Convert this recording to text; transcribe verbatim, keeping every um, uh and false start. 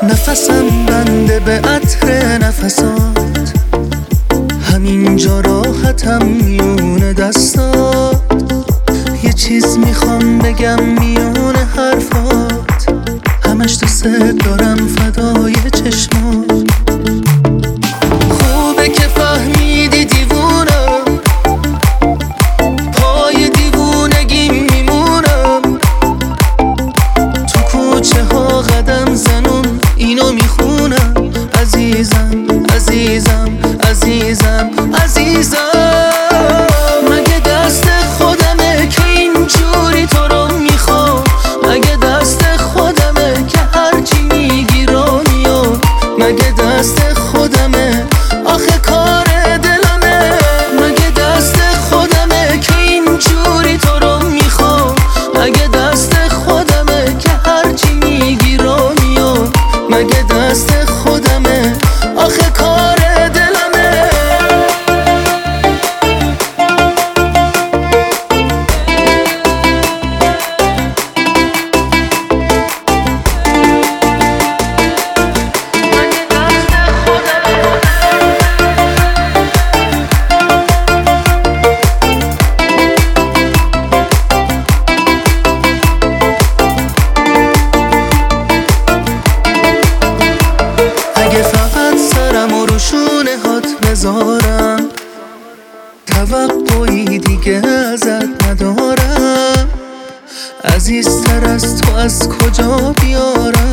نفسم بنده به عطر نفسات، همینجا راحتم میونه دستات. یه چیز میخوام بگم میونه حرفات، همش دوست دارم فدای چشمات. خوبه که فهمیدی دیوونم، پای دیوونگی میمونم. تو کوچه ها قدم زنون اینو میخونم. عزیزم عزیزم عزیزم عزیزم، مگه دست خودمه که اینجوری تو رو میخوام؟ مگه دست خودمه که هرچی میگی رو میام؟ مگه دست خودمه آخه کار دلمه؟ مگه دست خودمه که اینجوری تو رو میخوام؟ مگه دست خودمه که هرچی میگی رو میام؟ مگه دست خودمه آخه کار دلمه؟ اگه فقط سرم و روشونه هات بذارم، توقعی دیگه ازت ندارم. عزیزتر از تو از کجا بیارم؟